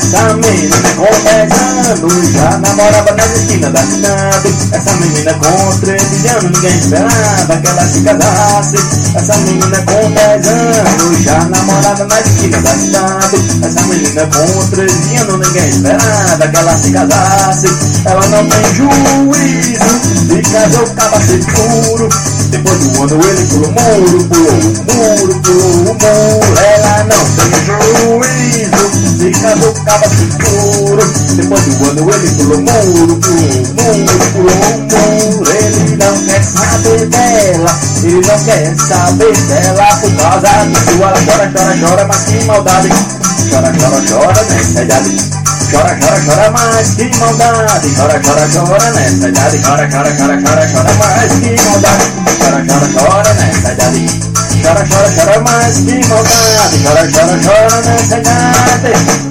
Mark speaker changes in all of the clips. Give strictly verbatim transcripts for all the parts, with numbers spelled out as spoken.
Speaker 1: Essa menina com dez anos já namorava nas esquinas da cidade. Essa menina com treze anos ninguém esperava que ela se casasse. Essa menina com dez anos já namorava nas esquinas da cidade. Essa menina com treze anos ninguém esperava que ela se casasse. Ela não tem juízo e casou caba seguro. Depois do ano ele pulou o muro, pulou o muro, pulou o muro. Ela não tem juízo e casou caba seguro. Depois do ano ele pulou o muro, pulou o muro, pulou o muro. Ele não quer saber dela, ele não quer saber dela. Por causa disso ela chora, chora, chora, mas que maldade. Chora, chora, chora nessa idade. Chora, chora, chora, mas que maldade. Chora, chora, chora nessa idade. Chora, chora, chora, chora, chora, mas que maldade. Chora, chora, chora nessa idade. Chora, chora, chora, mas que maldade. Chora, chora, chora nessa idade.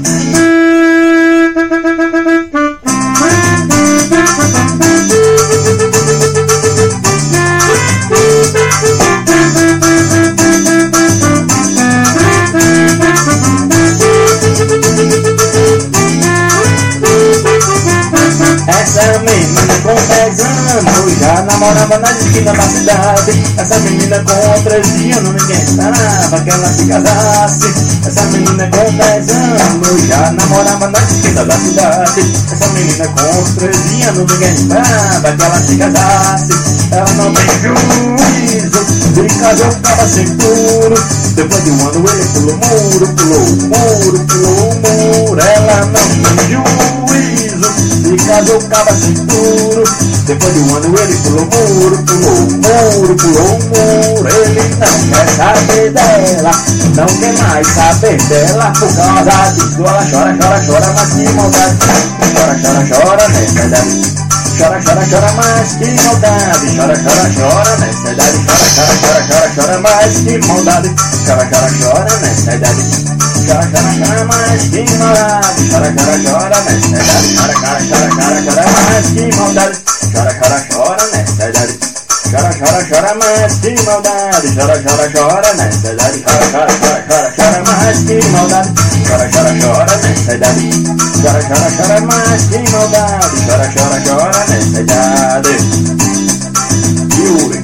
Speaker 1: Essa menina com dez anos já namorava nas esquinas da cidade. Essa menina com treze anos ninguém esperava que ela se casasse. Essa menina com dez anos já namorava nas esquinas da cidade. Essa menina com treze anos ninguém esperava que ela se casasse. Ela não tem juízo e casou caba seguro. Depois de um ano ele pulou o muro, pulou o muro, pulou o muro. Ela não tem juízo e casou caba seguro. Depois de um ano ele pulou o muro, pulou o muro, pulou o muro. Ele não quer saber dela, não quer mais saber dela. Por causa disso ela chora, chora, chora, mas que maldade. Chora, chora, chora nessa idade. Chora, chora, chora, mas que maldade. Chora, chora, chora nessa idade. Chora, chora, chora, chora, chora, mas que maldade. Chora, chora, chora nessa idade. Chora, chora, chora, mas que maldade. Chora, chora, chora nessa idade. Chora, chora, chora, chora, chora, mas que maldade. Chora, chora, chora nessa idade. Chora, chora, chora, mas que maldade. Chora, chora, chora nessa idade. Chora, chora, chora, chora, chora, mas que maldade. Chora, chora, chora nessa idade. Chora, chora, chora, mas que maldade. Chora, chora, chora nessa idade. Yuri.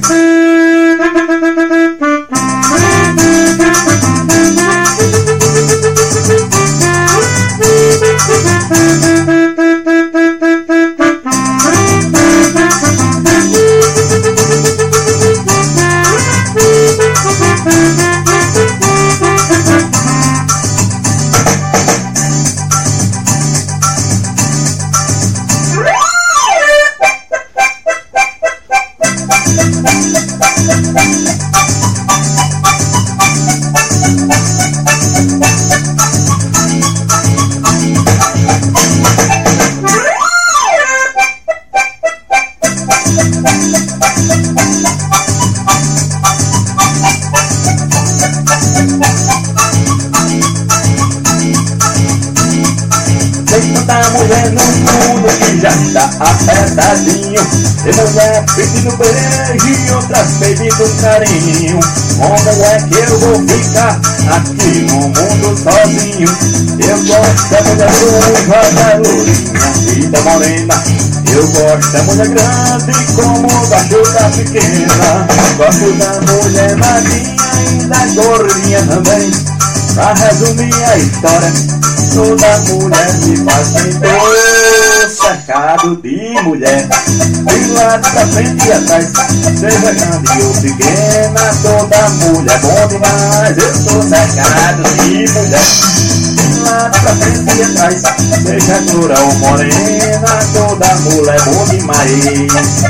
Speaker 1: Tanta mulher no mundo que já está apertadinho. Tem mulher pedindo beijo e outras pedindo carinho. Como é que eu vou ficar aqui no mundo sozinho? Eu gosto da mulher ruiva, da lourinha e da morena. Eu gosto da mulher grande como da chuta pequena. Gosto da mulher magrinha e da gordinha também. Pra resumir a história, toda mulher me faz bem. Tô cercado de mulher, de lado pra frente e atrás, seja grande ou pequena, toda mulher bom demais. Eu tô cercado de mulher, de lado pra frente e atrás, seja loura ou morena, toda mulher bom demais.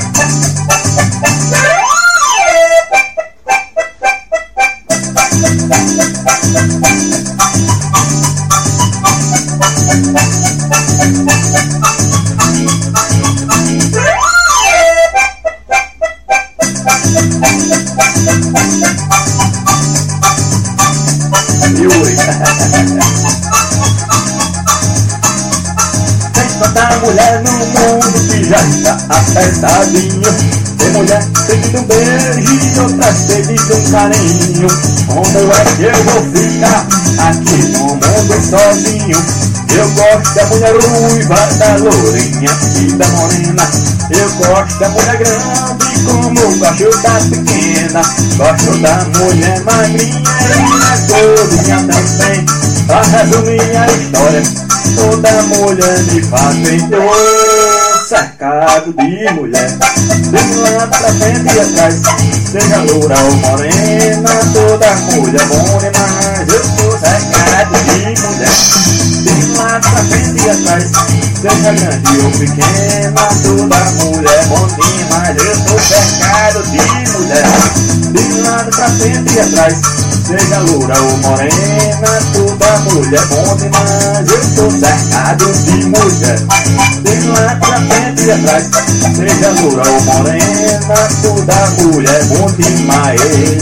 Speaker 1: tanta mulher no mundo que já está apertadinho. Tem mulher pedindo um beijo e outras pedindo um carinho. Como é que eu vou ficar aqui no mundo sozinho? Eu gosto da mulher ruiva, da lourinha e da morena. Eu gosto da mulher grande como gosto da pequena. Gosto da mulher magrinha e da gordinha também. Pra resumir a história, toda mulher me faz bem. Tô cercado de mulher, de lá pra frente e atrás. Seja loura ou morena, toda mulher bom demais. Eu tô cercado de mulher, de lá pra frente e atrás. Seja grande ou pequena, toda mulher bom demais. Eu tô cercado de mulher, de lado pra frente e atrás. Seja loura ou morena, toda mulher bom demais. Eu tô cercado de mulher, de lado pra frente e atrás. Seja loura ou morena, toda mulher bom demais.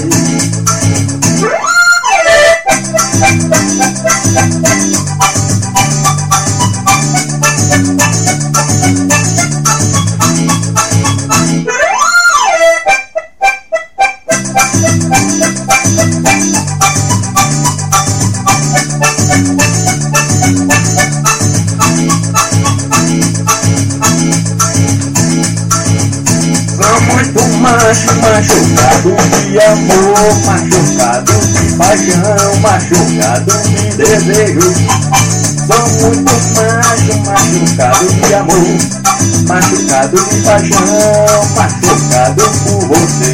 Speaker 1: Macho, machucado de amor, machucado de paixão, machucado de desejo. Sou muito macho, machucado de amor, machucado de paixão, machucado por você.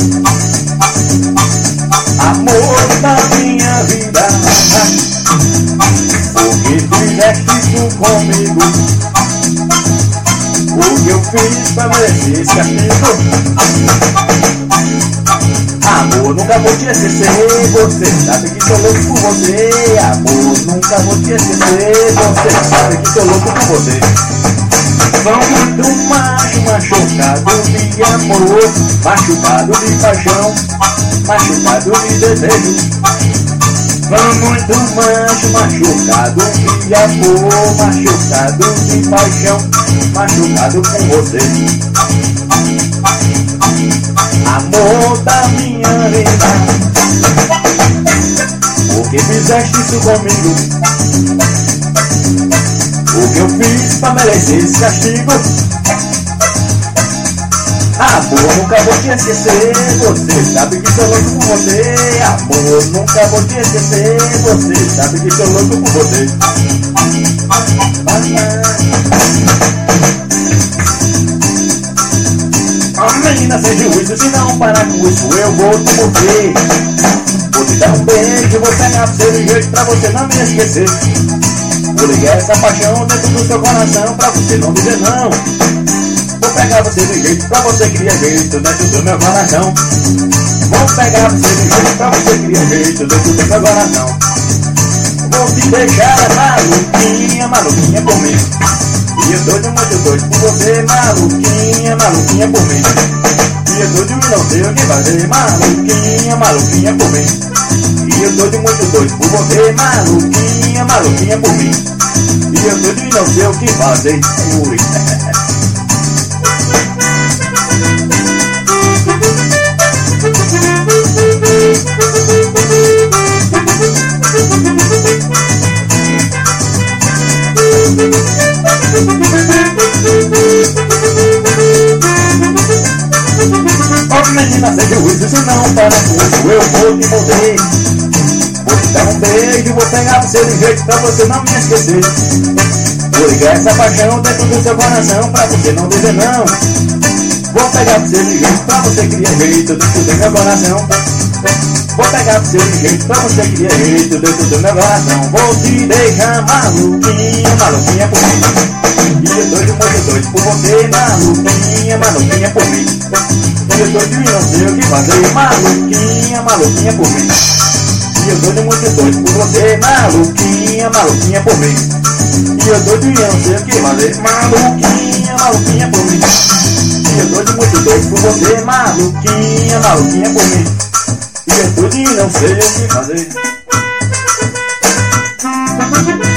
Speaker 1: Amor da minha vida, por que fizeste isso comigo? O que eu fiz pra merecer esse castigo? Amor, nunca vou te esquecer. Você sabe que sou louco por você. Amor, nunca vou te esquecer. Você sabe que sou louco por você. Sou muito macho, machucado de amor, machucado de paixão, machucado de desejo. Sou muito macho, machucado de amor, machucado de paixão, machucado com você. Amor da minha vida, por que fizeste isso comigo? O que eu fiz pra merecer esse castigo? Amor, nunca vou te esquecer. Você sabe que sou louco por você. Amor, nunca vou te esquecer. Você sabe que sou louco por você. A menina, sem juízo, se não parar com isso, eu vou te morder. Vou te dar um beijo, vou pegar você de jeito pra você não me esquecer. Vou ligar essa paixão dentro do seu coração pra você não dizer não. Vou pegar você de jeito pra você criar jeito dentro do meu coração. Vou pegar você de jeito pra você criar jeito dentro do meu coração. Vou te deixar maluquinha, maluquinha por mim. E eu doido, muito doido por você, maluquinha, maluquinha por mim. E eu doido e não sei o que fazer, maluquinha, maluquinha por mim. E eu doido, muito doido por você, maluquinha, maluquinha por mim. E eu doido e não sei o que fazer, ui. Oh menina, sem juízo, se não para com isso, eu vou te morder. Vou te dar um beijo, vou pegar você de jeito pra você não me esquecer. Vou ligar essa paixão dentro do seu coração pra você não dizer não. Vou pegar você de jeito pra você criar jeito dentro do meu coração. Vou pegar você de jeito pra você criar jeito dentro do meu coração. Vou te deixar maluquinha, maluquinha por mim. E eu doido, muito doido por você, maluquinha, maluquinha por mim. E eu doido e não sei o que fazer, maluquinha, maluquinha por mim. E eu doido, muito doido por você, maluquinha, maluquinha por mim. E eu doido e não sei o que fazer, maluquinha, maluquinha por mim. E eu doido, muito doido por você, maluquinha, maluquinha por mim. E eu doido e não sei o que fazer.